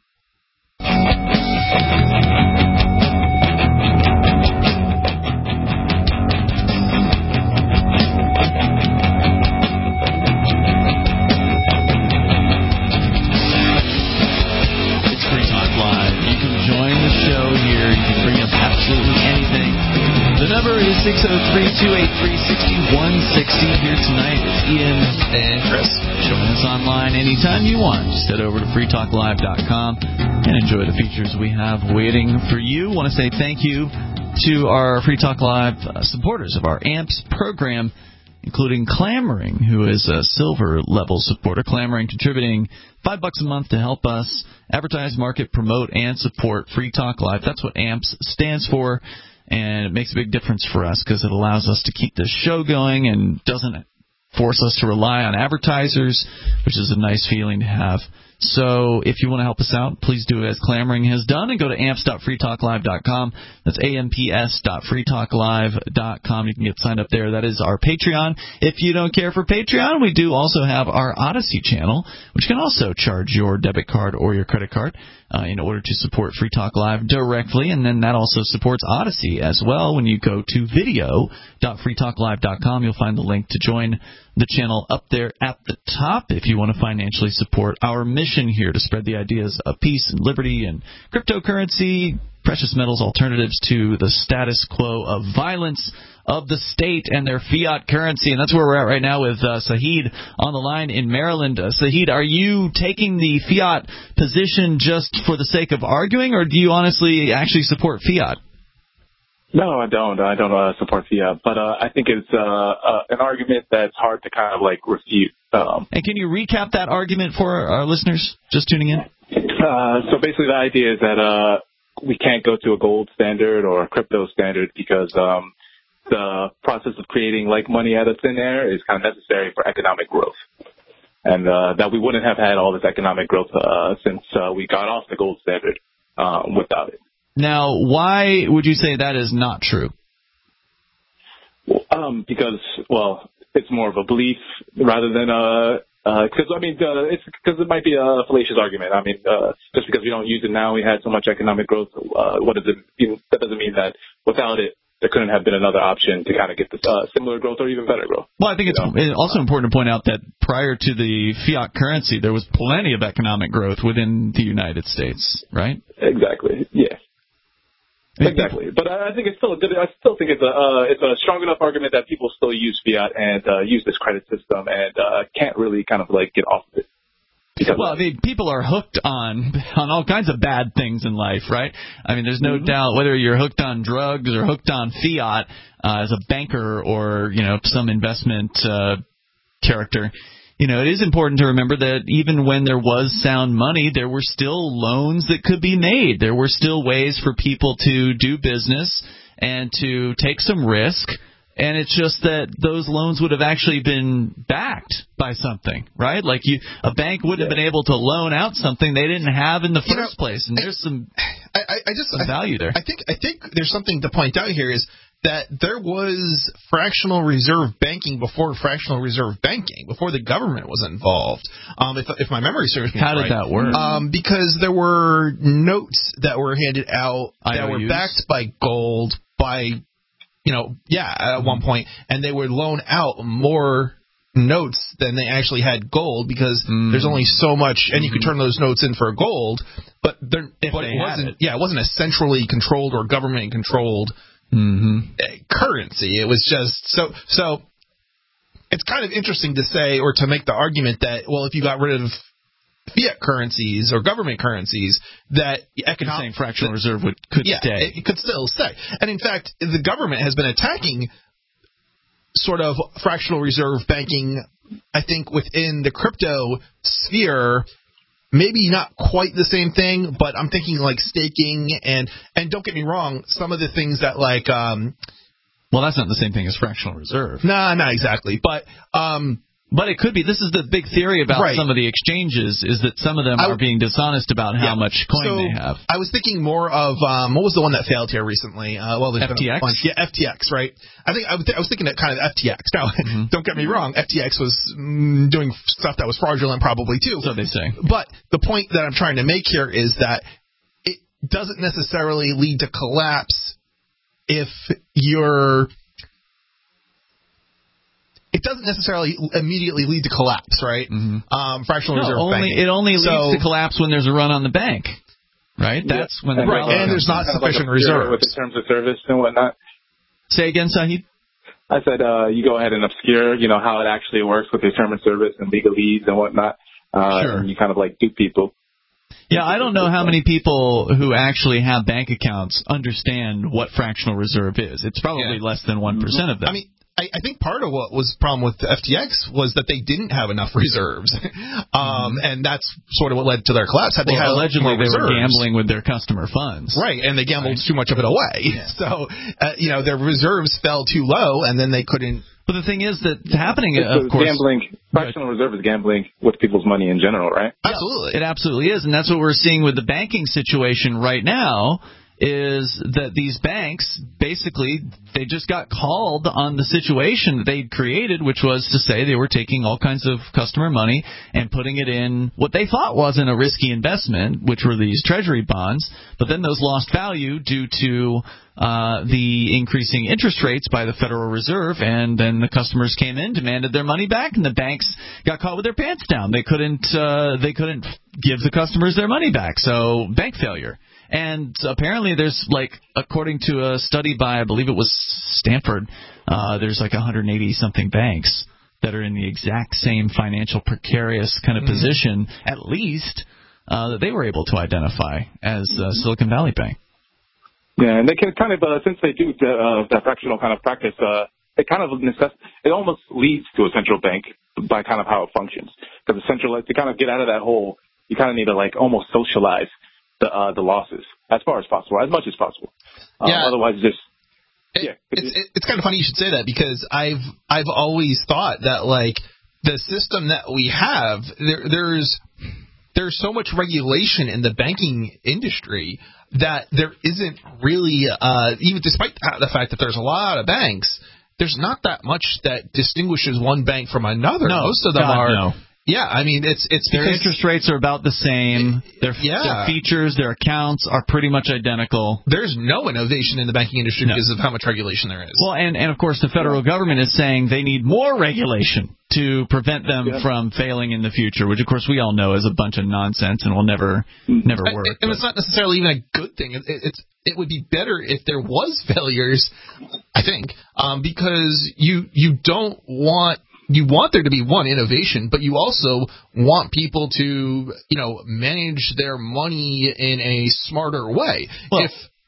It's Free Talk Live. You can join the show here. You can bring up absolutely anything. The number is six oh three, two eight three, six one six oh. Here tonight it's Ian and Chris. Join us online anytime you want. Just head over to free talk live dot com and enjoy the features we have waiting for you. Want to say thank you to our Free Talk Live uh, supporters of our A M P S program, including Clamoring, who is a silver level supporter. Clamoring contributing five bucks a month to help us advertise, market, promote, and support Free Talk Live. That's what A M P S stands for. And it makes a big difference for us because it allows us to keep this show going and doesn't force us to rely on advertisers, which is a nice feeling to have. So if you want to help us out, please do as Clamoring has done and go to amps dot free talk live dot com. That's A M P S dot free talk live dot com. You can get signed up there. That is our Patreon. If you don't care for Patreon, we do also have our Odyssey channel, which can also charge your debit card or your credit card uh, in order to support Free Talk Live directly. And then that also supports Odyssey as well. When you go to video dot free talk live dot com, you'll find the link to join the channel up there at the top if you want to financially support our mission here to spread the ideas of peace and liberty and cryptocurrency, precious metals alternatives to the status quo of violence of the state and their fiat currency. And that's where we're at right now with uh, Sahid on the line in Maryland. Uh, Sahid, are you taking the fiat position just for the sake of arguing, or do you honestly actually support fiat? No, I don't. I don't uh, support fiat, but uh, I think it's uh, uh, an argument that's hard to kind of like refute. Um, and can you recap that argument for our, our listeners just tuning in? Uh, so basically the idea is that uh, we can't go to a gold standard or a crypto standard because um, the process of creating like money out of thin air is kind of necessary for economic growth. And uh, that we wouldn't have had all this economic growth uh, since uh, we got off the gold standard uh, without it. Now, why would you say that is not true? Well, um, because, well, it's more of a belief rather than a because uh, I mean uh, it's because it might be a fallacious argument. I mean, uh, just because we don't use it now, we had so much economic growth. Uh, what does it? You know, that doesn't mean that without it, there couldn't have been another option to kind of get this uh, similar growth or even better growth. Well, I think it's you know? also important to point out that prior to the fiat currency, there was plenty of economic growth within the United States, right? Exactly. Yeah. Exactly, but I think it's still a good. I still think it's a uh, it's a strong enough argument that people still use fiat and uh, use this credit system and uh, can't really kind of like get off of it. Because well, I mean, people are hooked on on all kinds of bad things in life, right? I mean, there's no mm-hmm. doubt whether you're hooked on drugs or hooked on fiat uh, as a banker or you know some investment uh, character. You know, it is important to remember that even when there was sound money, there were still loans that could be made. There were still ways for people to do business and to take some risk. And it's just that those loans would have actually been backed by something, right? Like you, a bank wouldn't have been able to loan out something they didn't have in the you first know, place. And there's some, I, I just some value there. I think I think there's something to point out here is that there was fractional reserve banking before fractional reserve banking, before the government was involved. Um, if, if my memory serves me How right. did that work? Um, because there were notes that were handed out that I O Us? were backed by gold, by, you know, yeah, at mm-hmm. one point, and they would loan out more notes than they actually had gold because mm. there's only so much, and you could turn those notes in for gold, but, but it wasn't. It. Yeah, it wasn't a centrally controlled or government controlled Mm-hmm. currency. It was just so so it's kind of interesting to say or to make the argument that, well, if you got rid of fiat currencies or government currencies, that economic fractional that, reserve would could yeah, stay. It, it could still stay. And in fact, the government has been attacking sort of fractional reserve banking, I think, within the crypto sphere. Maybe not quite the same thing, but I'm thinking like staking and and don't get me wrong, some of the things that like um well, that's not the same thing as fractional reserve. No, nah, not exactly, but um but it could be. This is the big theory about right. some of the exchanges is that some of them I, are being dishonest about how yeah. much coin so they have. I was thinking more of um, what was the one that failed here recently? Uh, well, there's F T X? been a bunch. Yeah, F T X, right? I think I, th- I was thinking that kind of F T X. Now, mm-hmm. don't get me wrong, F T X was mm, doing stuff that was fraudulent, probably too. So they say. But the point that I'm trying to make here is that it doesn't necessarily lead to collapse if you're. It doesn't necessarily immediately lead to collapse, right? Mm-hmm. Um, fractional no, reserve only, banking. It only leads so, to collapse when there's a run on the bank, right? Yeah. That's when the right, and there's not kind sufficient of like reserves with the terms of service and whatnot. Say again, Sahid. I said uh, you go ahead and obscure, you know, how it actually works with your term of service and legalese and whatnot. Uh, sure. And you kind of like dupe people. Yeah, I don't know how many people who actually have bank accounts understand what fractional reserve is. It's probably yeah. less than one percent of them. I mean, I, I think part of what was the problem with the F T X was that they didn't have enough reserves, um, and that's sort of what led to their collapse. Had well, they had allegedly they reserves, were gambling with their customer funds, right? And they gambled right. too much of it away, yeah. so uh, you know their reserves fell too low, and then they couldn't. But the thing is that happening, it's of course, gambling. Fractional reserve is gambling with people's money in general, right? Absolutely, it absolutely is, and that's what we're seeing with the banking situation right now. Is that these banks, basically, they just got called on the situation that they'd created, which was to say they were taking all kinds of customer money and putting it in what they thought wasn't a risky investment, which were these treasury bonds, but then those lost value due to uh, the increasing interest rates by the Federal Reserve, and then the customers came in, demanded their money back, and the banks got caught with their pants down. They couldn't, uh, they couldn't give the customers their money back, so bank failure. And apparently there's, like, according to a study by, I believe it was Stanford, uh, there's like one hundred eighty-something banks that are in the exact same financial precarious kind of mm-hmm. position, at least, uh, that they were able to identify as uh, Silicon Valley Bank. Yeah, and they can kind of, uh, since they do the, uh, that fractional kind of practice, uh, it kind of necess- it almost leads to a central bank by kind of how it functions. Because the central, to kind of get out of that hole, you kind of need to like almost socialize the uh, the losses as far as possible, as much as possible. Um, Yeah. Otherwise, just It, yeah. it's it, it's kind of funny you should say that, because I've I've always thought that like the system that we have, there there's there's so much regulation in the banking industry that there isn't really uh, even despite the fact that there's a lot of banks, there's not that much that distinguishes one bank from another. No, Most of them God, are. no. Yeah, I mean it's it's Their because interest rates are about the same. Their, yeah. their features, their accounts are pretty much identical. There's no innovation in the banking industry No. because of how much regulation there is. Well, and, and of course the federal government is saying they need more regulation to prevent them Yeah. from failing in the future, which of course we all know is a bunch of nonsense and will never never work. And, and it's not necessarily even a good thing. It, it's it would be better if there was failures, I think, um, because you you don't want. You want there to be one innovation, but you also want people to, you know, manage their money in a smarter way. Well, if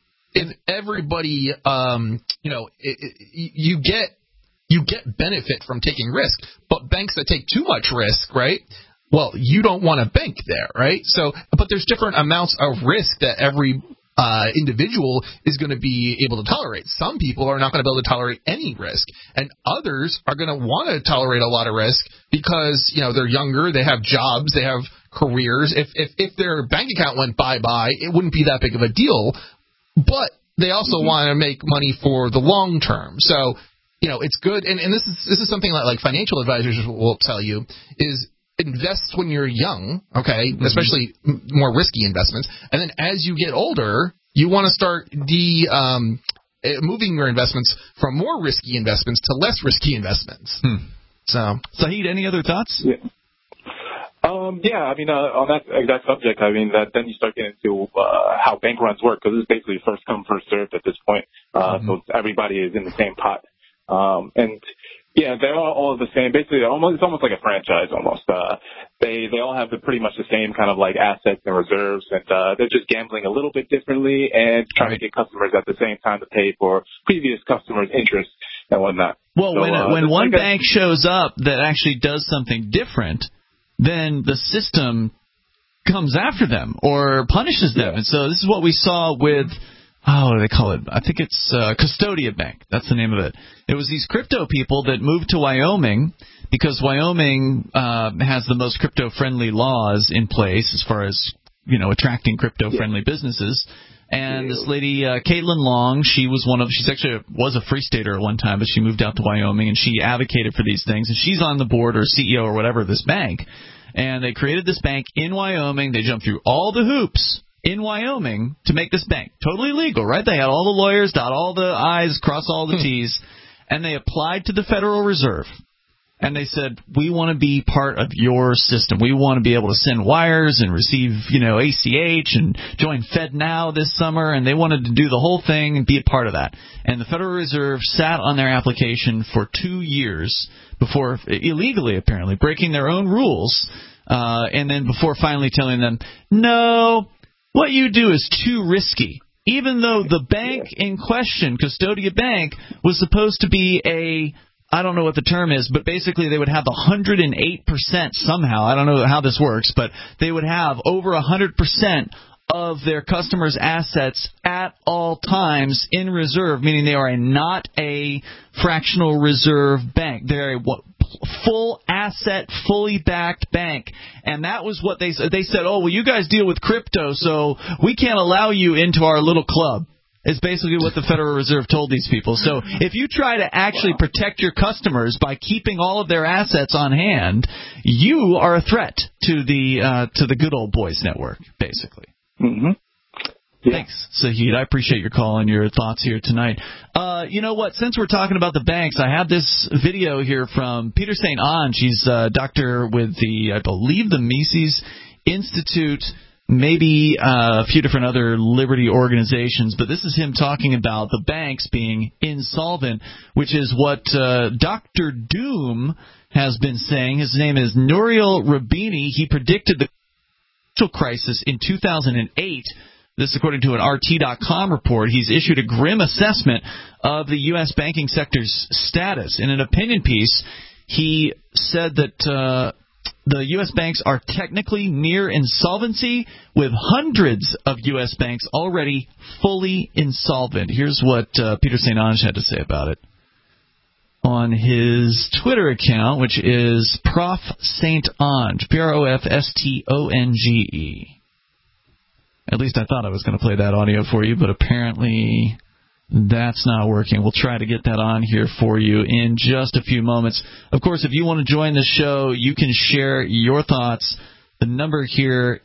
if everybody, um, you know, it, it, you get you get benefit from taking risk, but banks that take too much risk, right? Well, you don't want to bank there, right? So, but there's different amounts of risk that every Uh, individual is going to be able to tolerate. Some people are not going to be able to tolerate any risk, and others are going to want to tolerate a lot of risk because, you know, they're younger, they have jobs, they have careers. If if if their bank account went bye bye, it wouldn't be that big of a deal. But they also mm-hmm. want to make money for the long term. So, you know, it's good. And, and this is this is something that like financial advisors will tell you is. Invest when you're young, okay, mm-hmm. especially m- more risky investments. And then as you get older, you want to start de um, uh, moving your investments from more risky investments to less risky investments. Hmm. So, Saeed, any other thoughts? Yeah. Um, yeah, I mean, uh, on that exact subject, I mean, that then you start getting into uh, how bank runs work, because it's basically first come, first served at this point. Uh, mm-hmm. So everybody is in the same pot. Um, and yeah, they're all, all the same. Basically, almost, it's almost like a franchise almost. Uh, they, they all have the, pretty much the same kind of like assets and reserves, and, uh, they're just gambling a little bit differently and trying to get customers at the same time to pay for previous customers' interest and whatnot. Well, so, when, uh, when one like bank a, shows up that actually does something different, then the system comes after them or punishes them. Yeah. And so this is what we saw with, oh, what do they call it? I think it's uh, Custodia Bank. That's the name of it. It was these crypto people that moved to Wyoming because Wyoming uh, has the most crypto-friendly laws in place as far as, you know, attracting crypto-friendly yeah. businesses. And this lady, uh, Caitlin Long, she was one of, she's actually was a Free Stater at one time, but she moved out to Wyoming and she advocated for these things. And she's on the board or C E O or whatever of this bank. And they created this bank in Wyoming. They jumped through all the hoops in Wyoming to make this bank totally legal, right? They had all the lawyers, dot all the I's, cross all the T's, and they applied to the Federal Reserve. And they said, we want to be part of your system. We want to be able to send wires and receive, you know, A C H and join FedNow this summer. And they wanted to do the whole thing and be a part of that. And the Federal Reserve sat on their application for two years before, illegally apparently, breaking their own rules. Uh, and then before finally telling them, no, what you do is too risky. Even though the bank in question, Custodia Bank, was supposed to be a, I don't know what the term is, but basically they would have one hundred eight percent somehow. I don't know how this works, but they would have over one hundred percent of their customers' assets at all times in reserve, meaning they are a, not a fractional reserve bank. They're a what, full asset, fully backed bank. And that was what they said. They said, oh, well, you guys deal with crypto, so we can't allow you into our little club. Is basically what the Federal Reserve told these people. So if you try to actually wow. protect your customers by keeping all of their assets on hand, you are a threat to the uh, to the good old boys network, basically. Mm-hmm. Yeah. Thanks, Saeed. I appreciate your call and your thoughts here tonight. Uh, you know what? Since we're talking about the banks, I have this video here from Peter Saint Onge. He's a doctor with the, I believe, the Mises Institute, maybe uh, a few different other liberty organizations, but this is him talking about the banks being insolvent, which is what uh, Doctor Doom has been saying. His name is Nouriel Roubini. He predicted the financial crisis in two thousand eight This according to an R T dot com report. He's issued a grim assessment of the U S banking sector's status. In an opinion piece, he said that uh, the U S banks are technically near insolvency, with hundreds of U S banks already fully insolvent. Here's what uh, Peter Saint Onge had to say about it on his Twitter account, which is Prof Saint Onge, P R O F S T O N G E. At least I thought I was going to play that audio for you, but apparently that's not working. We'll try to get that on here for you in just a few moments. Of course, if you want to join the show, you can share your thoughts. The number here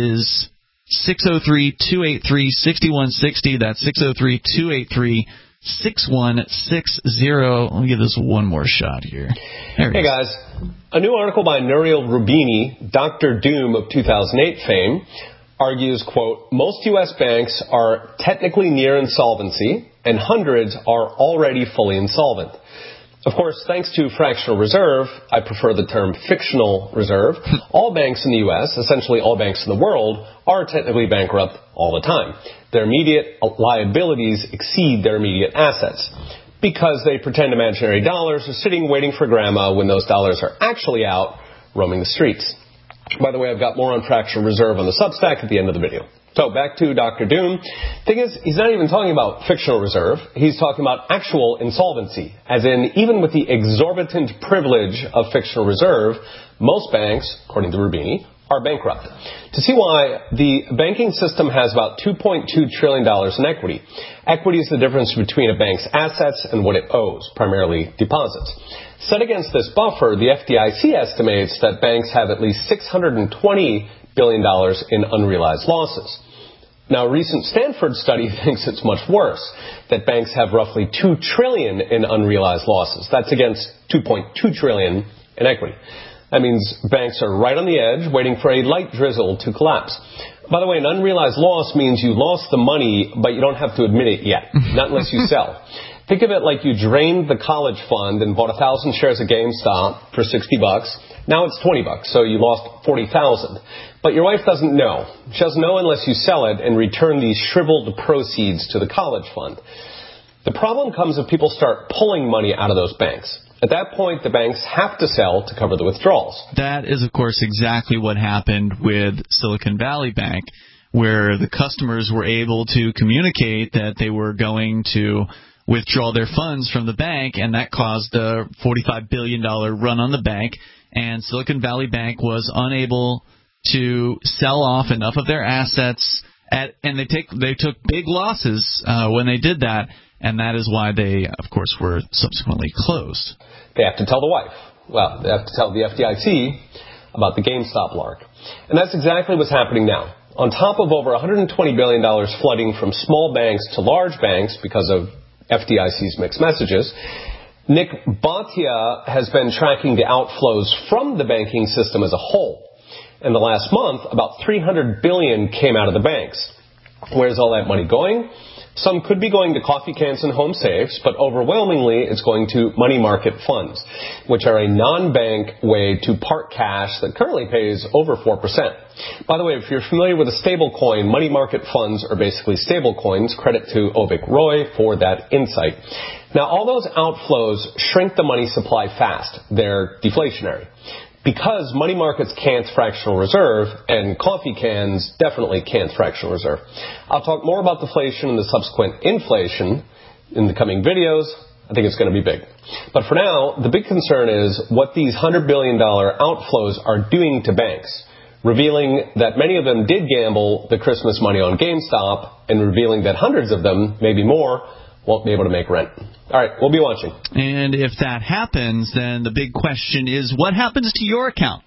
is six oh three, two eight three, six one six oh. That's six oh three, two eight three, six one six oh. Let me give this one more shot here. There hey, guys. A new article by Nouriel Roubini, Doctor Doom of two thousand eight fame, argues, quote, most U S banks are technically near insolvency, and hundreds are already fully insolvent. Of course, thanks to fractional reserve, I prefer the term fictional reserve, all banks in the U S, essentially all banks in the world, are technically bankrupt all the time. Their immediate liabilities exceed their immediate assets, because they pretend imaginary dollars are sitting waiting for grandma when those dollars are actually out roaming the streets. By the way, I've got more on fractional reserve on the Substack at the end of the video. So back to Doctor Doom. Thing is, he's not even talking about fictional reserve. He's talking about actual insolvency. As in, even with the exorbitant privilege of fictional reserve, most banks, according to Roubini, are bankrupt. To see why, the banking system has about two point two trillion dollars in equity. Equity is the difference between a bank's assets and what it owes, primarily deposits. Set against this buffer, the F D I C estimates that banks have at least six hundred twenty billion dollars in unrealized losses. Now, a recent Stanford study thinks it's much worse, that banks have roughly two trillion dollars in unrealized losses. That's against two point two trillion dollars in equity. That means banks are right on the edge, waiting for a light drizzle to collapse. By the way, an unrealized loss means you lost the money, but you don't have to admit it yet, not unless you sell. Think of it like you drained the college fund and bought a thousand shares of GameStop for sixty bucks. Now it's twenty bucks, so you lost forty thousand. But your wife doesn't know. She doesn't know unless you sell it and return these shriveled proceeds to the college fund. The problem comes if people start pulling money out of those banks. At that point, the banks have to sell to cover the withdrawals. That is, of course, exactly what happened with Silicon Valley Bank, where the customers were able to communicate that they were going to withdraw their funds from the bank, and that caused a forty-five billion dollars run on the bank, and Silicon Valley Bank was unable to sell off enough of their assets, at, and they take they took big losses uh, when they did that, and that is why they, of course, were subsequently closed. They have to tell the wife. Well, they have to tell the F D I C about the GameStop lark. And that's exactly what's happening now. On top of over one hundred twenty billion dollars flooding from small banks to large banks because of F D I C's mixed messages, Nick Bhatia has been tracking the outflows from the banking system as a whole. In the last month, about three hundred billion dollars came out of the banks. Where's all that money going? Some could be going to coffee cans and home safes, but overwhelmingly it's going to money market funds, which are a non-bank way to park cash that currently pays over four percent. By the way, if you're familiar with a stable coin, money market funds are basically stable coins. Credit to Ovik Roy for that insight. Now, all those outflows shrink the money supply fast. They're deflationary. Because money markets can't fractional reserve, and coffee cans definitely can't fractional reserve. I'll talk more about deflation and the subsequent inflation in the coming videos. I think it's going to be big. But for now, the big concern is what these one hundred billion dollars outflows are doing to banks, revealing that many of them did gamble the Christmas money on GameStop, and revealing that hundreds of them, maybe more, won't be able to make rent. All right, we'll be watching. And if that happens, then the big question is, what happens to your account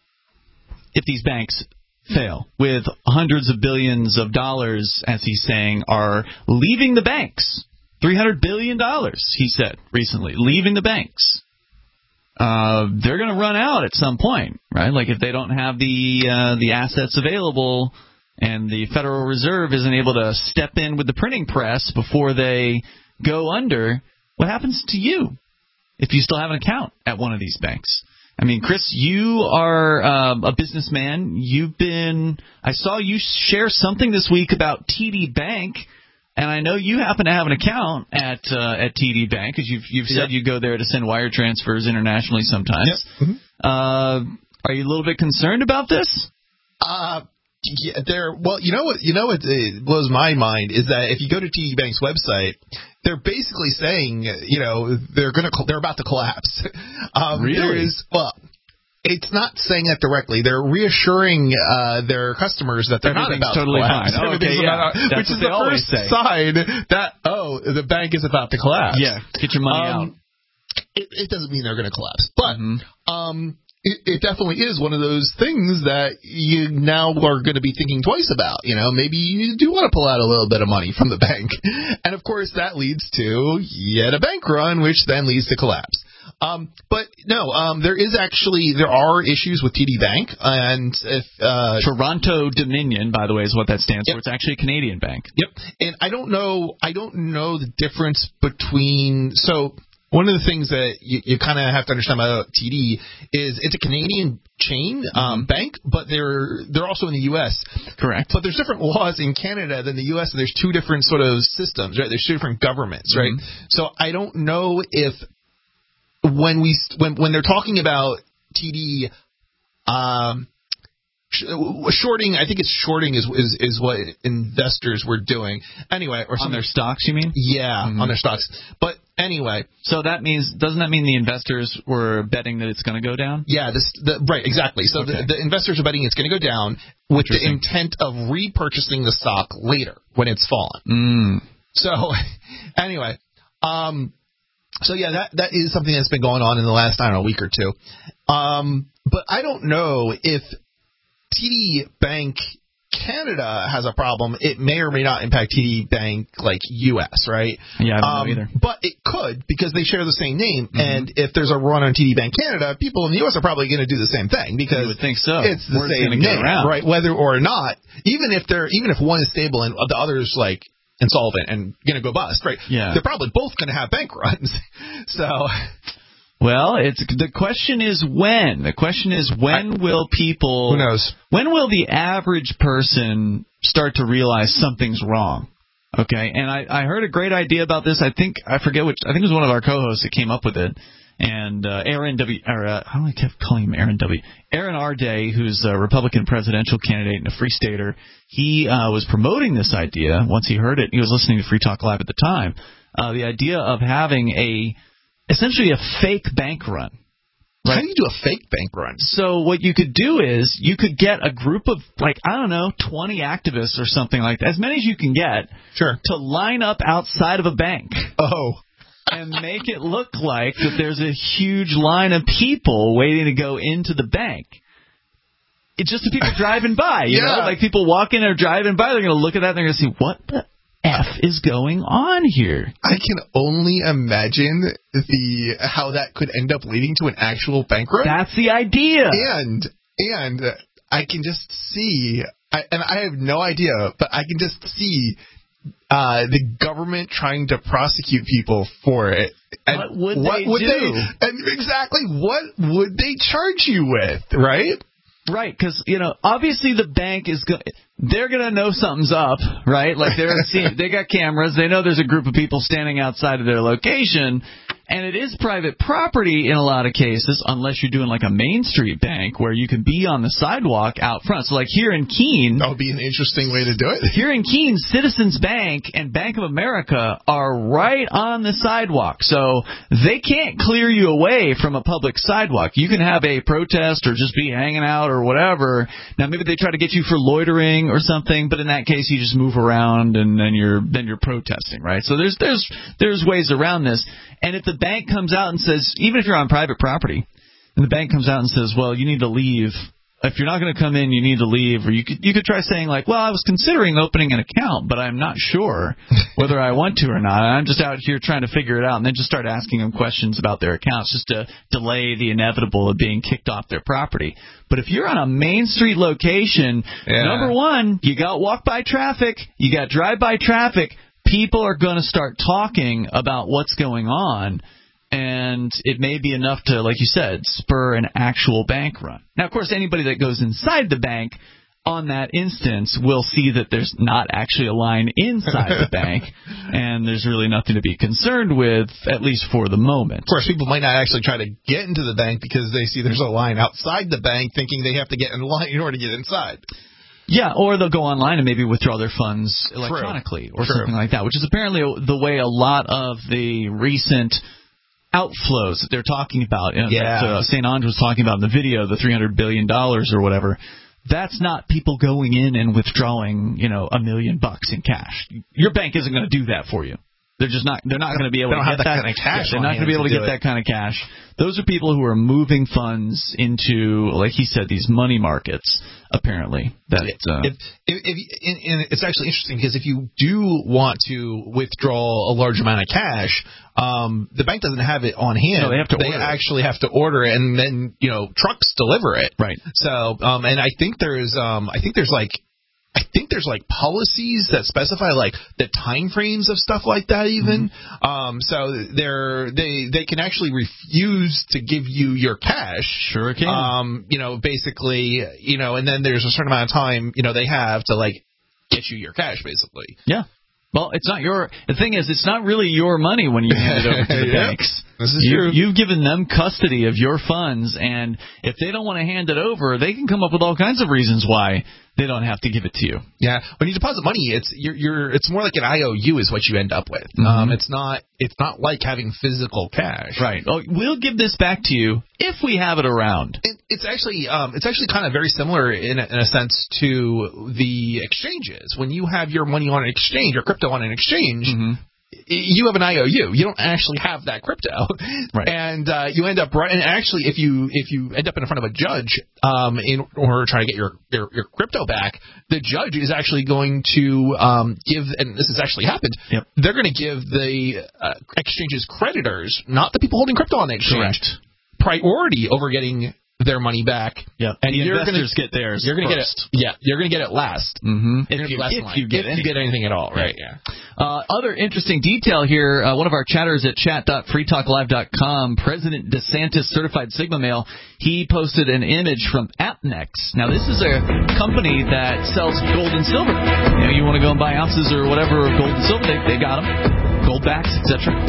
if these banks fail? With hundreds of billions of dollars, as he's saying, are leaving the banks. three hundred billion dollars, he said recently, leaving the banks. Uh, they're going to run out at some point, right? Like if they don't have the uh, the assets available, and the Federal Reserve isn't able to step in with the printing press before they go under, what happens to you if you still have an account at one of these banks? I mean, Chris, you are um, a businessman. You've been – I saw you share something this week about T D Bank, and I know you happen to have an account at uh, at T D Bank, because you've, you've said yep. you go there to send wire transfers internationally sometimes. Yep. Mm-hmm. Uh, are you a little bit concerned about this? Uh Yeah, there. Well, you know what? You know what uh, blows my mind is that if you go to T D Bank's website, they're basically saying, you know, they're gonna, they're about to collapse. Um, really? There is, well, it's not saying that directly. They're reassuring uh, their customers that they're not about totally to collapse. Fine. Oh, okay, yeah. About, which is the first say. sign that oh, the bank is about to collapse. Yeah, get your money um, out. It, it doesn't mean they're going to collapse, but mm-hmm. um. It, it definitely is one of those things that you now are going to be thinking twice about. You know, maybe you do want to pull out a little bit of money from the bank. And, of course, that leads to yet a bank run, which then leads to collapse. Um, but, no, um, there is actually – there are issues with T D Bank. And if uh, Toronto Dominion, by the way, is what that stands yep. for. It's actually a Canadian bank. Yep. And I don't know – I don't know the difference between – so – one of the things that you, you kind of have to understand about T D is it's a Canadian chain um, mm-hmm. bank, but they're they're also in the U S. Correct. But there's different laws in Canada than the U S, and there's two different sort of systems, right? There's two different governments, right? Mm-hmm. So I don't know if when we when when they're talking about T D, um, shorting, I think it's shorting is is, is what investors were doing anyway, or on their stocks, you mean? Yeah, mm-hmm. on their stocks, but. Anyway, so that means doesn't that mean the investors were betting that it's going to go down? Yeah, this, the, right, exactly. So okay. the, the investors are betting it's going to go down with the intent of repurchasing the stock later when it's fallen. Mm. So anyway, um, so yeah, that that is something that's been going on in the last I don't know week or two. Um, but I don't know if T D Bank Canada has a problem. It may or may not impact T D Bank like U S, right? Yeah, I don't um, know either. But it could because they share the same name. Mm-hmm. And if there's a run on T D Bank Canada, people in the U S are probably going to do the same thing because you would think so. It's the Word's same name, right? Whether or not, even if they're even if one is stable and the other's like insolvent and going to go bust, right? Yeah, they're probably both going to have bank runs. So. Well, it's the question is when. The question is when I, will people... Who knows? When will the average person start to realize something's wrong? Okay, and I, I heard a great idea about this. I think, I forget which, I think it was one of our co-hosts that came up with it. And uh, Aaron W. Or, uh, how do I keep calling him Aaron W. Aaron R. Day, who's a Republican presidential candidate and a Free Stater, he uh, was promoting this idea. Once he heard it, he was listening to Free Talk Live at the time. Uh, the idea of having a... essentially a fake bank run. Right? How do you do a fake bank run? So what you could do is you could get a group of, like, I don't know, twenty activists or something like that, as many as you can get, sure, to line up outside of a bank. Oh. And make it look like that there's a huge line of people waiting to go into the bank. It's just the people driving by, you yeah. know? Like, people walking or driving by, they're going to look at that and they're going to see, what the F is going on here? I can only imagine the how that could end up leading to an actual bank run. That's the idea. And and I can just see, I, and I have no idea, but I can just see uh, the government trying to prosecute people for it. And what would what they would do? They, and exactly what would they charge you with, right? Right, because, you know, obviously the bank is going they're going to know something's up, right? Like, they're seeing, they got cameras. They know there's a group of people standing outside of their location. And it is private property in a lot of cases, unless you're doing like a Main Street bank where you can be on the sidewalk out front. So like here in Keene. That would be an interesting way to do it. Here in Keene, Citizens Bank and Bank of America are right on the sidewalk. So they can't clear you away from a public sidewalk. You can have a protest or just be hanging out or whatever. Now maybe they try to get you for loitering or something, but in that case you just move around and then you're then you're protesting, right? So there's there's there's ways around this. And if the bank comes out and says, even if you're on private property, and the bank comes out and says, well, you need to leave. If you're not going to come in, you need to leave. Or you could you could try saying, like, well, I was considering opening an account, but I'm not sure whether I want to or not. I'm just out here trying to figure it out. And then just start asking them questions about their accounts just to delay the inevitable of being kicked off their property. But if you're on a Main Street location, yeah. number one, you got walk-by traffic, you got drive-by traffic. People are going to start talking about what's going on, and it may be enough to, like you said, spur an actual bank run. Now, of course, anybody that goes inside the bank on that instance will see that there's not actually a line inside the bank, and there's really nothing to be concerned with, at least for the moment. Of course, people might not actually try to get into the bank because they see there's a line outside the bank, thinking they have to get in line in order to get inside. Yeah, or they'll go online and maybe withdraw their funds electronically True. or True. something like that, which is apparently the way a lot of the recent outflows that they're talking about, you know, yeah. that uh, Saint Ange was talking about in the video, the three hundred billion dollars or whatever. That's not people going in and withdrawing, you know, a million bucks in cash. Your bank isn't going to do that for you. They're just not. They're not going to be able they don't to have get that, that kind of cash. Yeah, they're not going to be able to get that kind of cash. Those are people who are moving funds into, like he said, these money markets. Apparently, that uh, if, if, if, and, and it's actually interesting because if you do want to withdraw a large amount of cash, um, the bank doesn't have it on hand. No, they have to. They order actually it. have to order it, and then you know trucks deliver it. Right. So, um, and I think there's, um, I think there's like. I think there's like policies that specify like the time frames of stuff like that even. Mm-hmm. Um, so they're, they, they can actually refuse to give you your cash. Sure can. Um, you know, basically, you know, and then there's a certain amount of time, you know, they have to like get you your cash basically. Yeah. Well, it's not your. The thing is, it's not really your money when you hand it over to the yeah, banks. This is you, true. You've given them custody of your funds, and if they don't want to hand it over, they can come up with all kinds of reasons why they don't have to give it to you. Yeah, when you deposit money, it's you're, you're it's more like an I O U is what you end up with. Mm-hmm. Um, it's not it's not like having physical cash. Right. Oh, we'll give this back to you if we have it around. It, it's actually um, it's actually kind of very similar in a, in a sense to the exchanges. When you have your money on an exchange or crypto on an exchange. Mm-hmm. You have an I O U. You don't actually have that crypto, right? And uh, you end up right. And actually, if you if you end up in front of a judge um, in order to try to get your, your, your crypto back, the judge is actually going to um, give. And this has actually happened. Yep. They're going to give the uh, exchange's creditors, not the people holding crypto on the exchange, correct, priority over getting their money back. Yeah, and the you're investors gonna, get theirs. You're going to get it. First. Yeah, you're going to get it last. Mm-hmm. If, you, if you get if you get anything at all, right? Yeah. Uh, other interesting detail here. Uh, one of our chatters at chat dot free talk live dot com, President DeSantis Certified Sigma Male, he posted an image from AppNex. Now, this is a company that sells gold and silver. You know, you want to go and buy ounces or whatever of gold and silver, they, they got them. Gold backs, et cetera.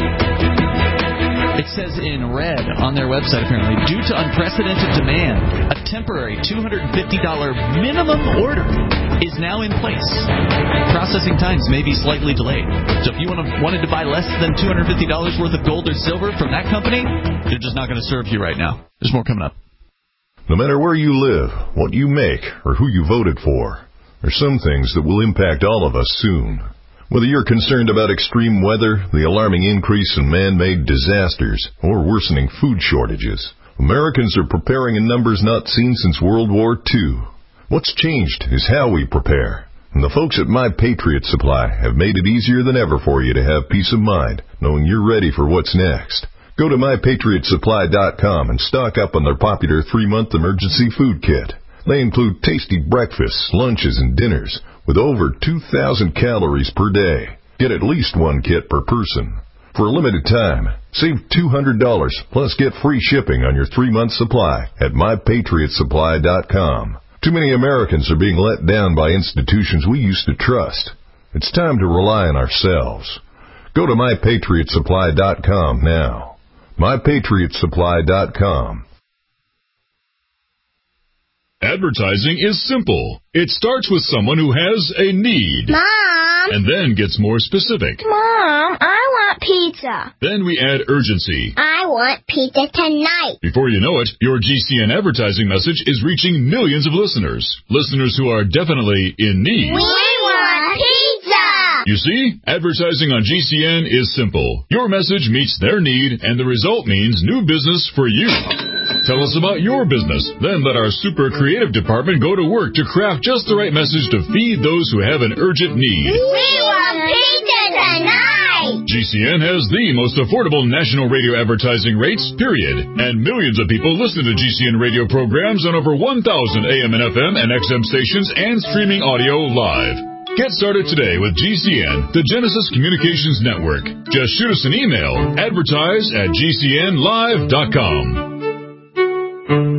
It says in red on their website, apparently, due to unprecedented demand, a temporary two hundred fifty dollars minimum order is now in place. Processing times may be slightly delayed. So if you want to, wanted to buy less than two hundred fifty dollars worth of gold or silver from that company, they're just not going to serve you right now. There's more coming up. No matter where you live, what you make, or who you voted for, there's some things that will impact all of us soon. Whether you're concerned about extreme weather, the alarming increase in man-made disasters, or worsening food shortages, Americans are preparing in numbers not seen since World War Two. What's changed is how we prepare. And the folks at My Patriot Supply have made it easier than ever for you to have peace of mind, knowing you're ready for what's next. Go to my patriot supply dot com and stock up on their popular three-month emergency food kit. They include tasty breakfasts, lunches, and dinners with over two thousand calories per day. Get at least one kit per person. For a limited time, save two hundred dollars plus get free shipping on your three-month supply at my patriot supply dot com. Too many Americans are being let down by institutions we used to trust. It's time to rely on ourselves. Go to my patriot supply dot com now. my patriot supply dot com. Advertising is simple. It starts with someone who has a need. Mom! And then gets more specific. Mom, I want pizza. Then we add urgency. I want pizza tonight. Before you know it, your G C N advertising message is reaching millions of listeners. Listeners who are definitely in need. We want pizza! You see, advertising on G C N is simple. Your message meets their need, and the result means new business for you. Tell us about your business. Then let our super creative department go to work to craft just the right message to feed those who have an urgent need. We want pizza tonight! G C N has the most affordable national radio advertising rates, period. And millions of people listen to G C N radio programs on over one thousand A M and F M and X M stations and streaming audio live. Get started today with G C N, the Genesis Communications Network. Just shoot us an email, advertise at g c n live dot com.